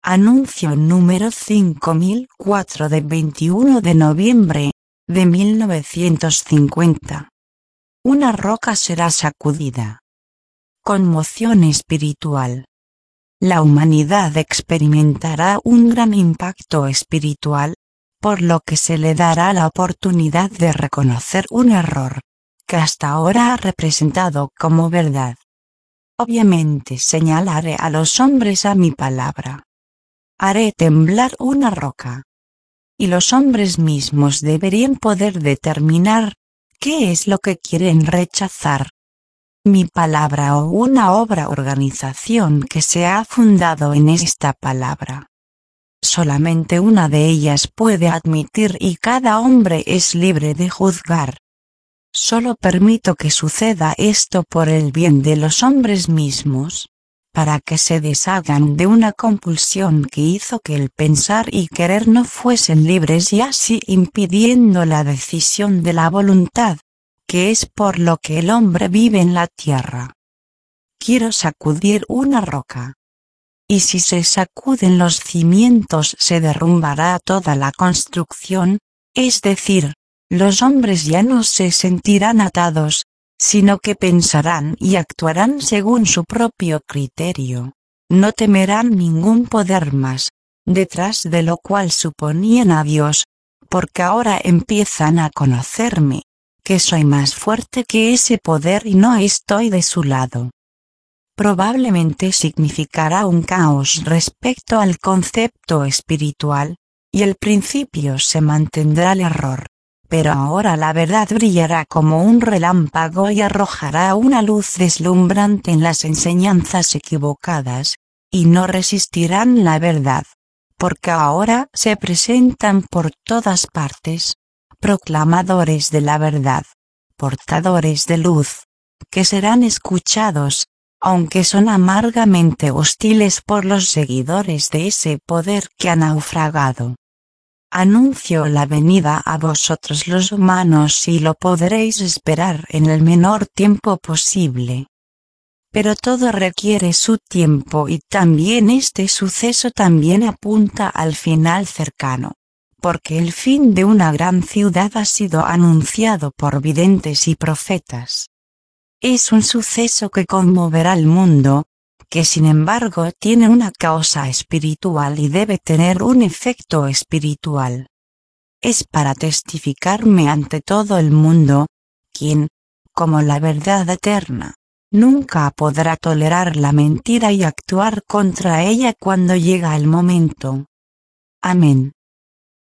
Anuncio número 5004 de 21 de noviembre de 1950. Una roca será sacudida. Conmoción espiritual. La humanidad experimentará un gran impacto espiritual, por lo que se le dará la oportunidad de reconocer un error, que hasta ahora ha representado como verdad. Obviamente señalaré a los hombres a mi palabra. Haré temblar una roca. Y los hombres mismos deberían poder determinar qué es lo que quieren rechazar. Mi palabra o una obra organización que se ha fundado en esta palabra. Solamente una de ellas puede admitir y cada hombre es libre de juzgar. Solo permito que suceda esto por el bien de los hombres mismos, para que se deshagan de una compulsión que hizo que el pensar y querer no fuesen libres y así impidiendo la decisión de la voluntad, que es por lo que el hombre vive en la tierra. Quiero sacudir una roca. Y si se sacuden los cimientos se derrumbará toda la construcción, es decir, los hombres ya no se sentirán atados, sino que pensarán y actuarán según su propio criterio. No temerán ningún poder más, detrás de lo cual suponían a Dios, porque ahora empiezan a conocerme, que soy más fuerte que ese poder y no estoy de su lado. Probablemente significará un caos respecto al concepto espiritual, y el principio se mantendrá el error. Pero ahora la verdad brillará como un relámpago y arrojará una luz deslumbrante en las enseñanzas equivocadas, y no resistirán la verdad, porque ahora se presentan por todas partes, proclamadores de la verdad, portadores de luz, que serán escuchados, aunque son amargamente hostiles por los seguidores de ese poder que ha naufragado. Anuncio la venida a vosotros los humanos y lo podréis esperar en el menor tiempo posible. Pero todo requiere su tiempo y también este suceso también apunta al final cercano, porque el fin de una gran ciudad ha sido anunciado por videntes y profetas. Es un suceso que conmoverá al mundo, que sin embargo tiene una causa espiritual y debe tener un efecto espiritual. Es para testificarme ante todo el mundo, quien, como la verdad eterna, nunca podrá tolerar la mentira y actuar contra ella cuando llega el momento. Amén.